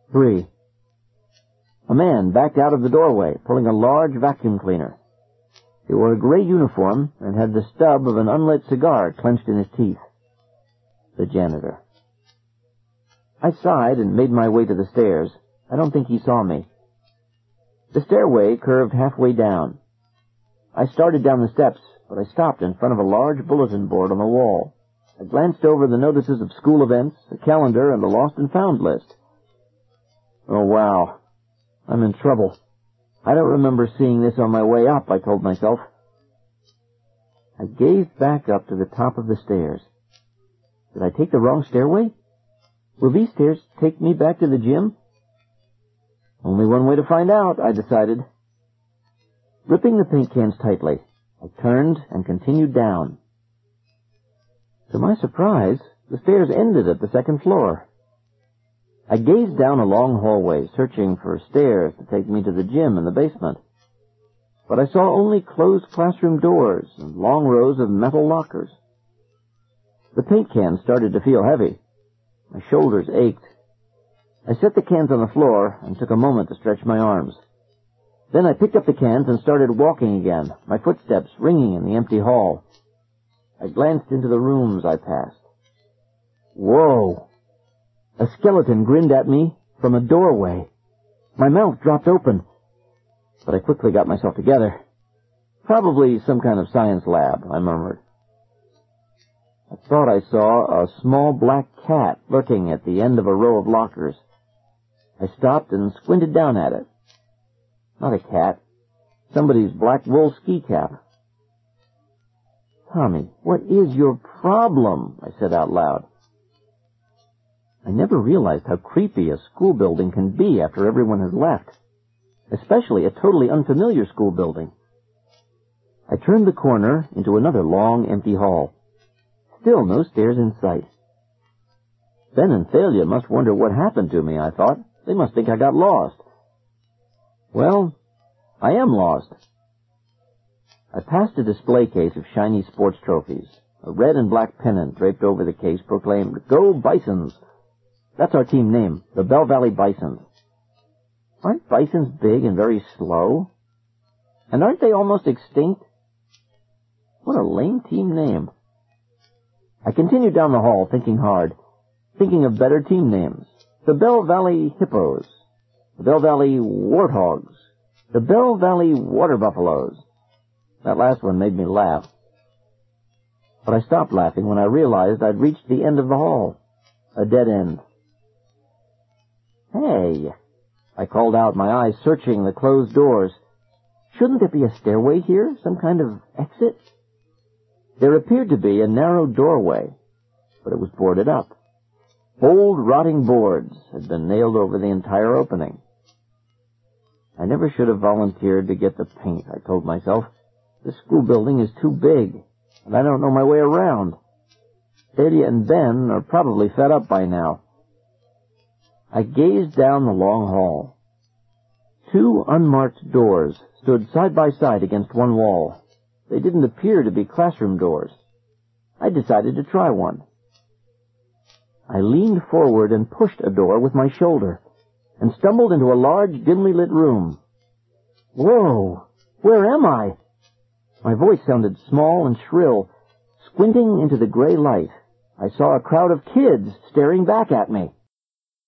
3. A man backed out of the doorway, pulling a large vacuum cleaner. He wore a gray uniform and had the stub of an unlit cigar clenched in his teeth. The janitor. I sighed and made my way to the stairs. I don't think he saw me. The stairway curved halfway down. I started down the steps, but I stopped in front of a large bulletin board on the wall. I glanced over the notices of school events, a calendar, and the lost and found list. Oh, wow. I'm in trouble. I don't remember seeing this on my way up, I told myself. I gazed back up to the top of the stairs. Did I take the wrong stairway? Will these stairs take me back to the gym? Only one way to find out, I decided. Gripping the paint cans tightly, I turned and continued down. To my surprise, the stairs ended at the second floor. I gazed down a long hallway, searching for stairs to take me to the gym in the basement. But I saw only closed classroom doors and long rows of metal lockers. The paint cans started to feel heavy. My shoulders ached. I set the cans on the floor and took a moment to stretch my arms. Then I picked up the cans and started walking again, my footsteps ringing in the empty hall. I glanced into the rooms I passed. Whoa! A skeleton grinned at me from a doorway. My mouth dropped open, but I quickly got myself together. Probably some kind of science lab, I murmured. I thought I saw a small black cat lurking at the end of a row of lockers. I stopped and squinted down at it. Not a cat. Somebody's black wool ski cap. Tommy, what is your problem? I said out loud. I never realized how creepy a school building can be after everyone has left, especially a totally unfamiliar school building. I turned the corner into another long, empty hall. Still no stairs in sight. Ben and Thalia must wonder what happened to me, I thought. They must think I got lost. Well, I am lost. I passed a display case of shiny sports trophies. A red and black pennant draped over the case proclaimed, "Go Bisons!" That's our team name, the Bell Valley Bisons. Aren't bisons big and very slow? And aren't they almost extinct? What a lame team name. I continued down the hall, thinking hard, thinking of better team names. The Bell Valley Hippos, the Bell Valley Warthogs, the Bell Valley Water Buffaloes. That last one made me laugh. But I stopped laughing when I realized I'd reached the end of the hall. A dead end. Hey, I called out, my eyes searching the closed doors. Shouldn't there be a stairway here, some kind of exit? There appeared to be a narrow doorway, but it was boarded up. Old rotting boards had been nailed over the entire opening. I never should have volunteered to get the paint, I told myself. This school building is too big, and I don't know my way around. Thalia and Ben are probably fed up by now. I gazed down the long hall. 2 unmarked doors stood side by side against one wall. They didn't appear to be classroom doors. I decided to try one. I leaned forward and pushed a door with my shoulder, and stumbled into a large, dimly lit room. Whoa! Where am I? My voice sounded small and shrill. Squinting into the gray light, I saw a crowd of kids staring back at me.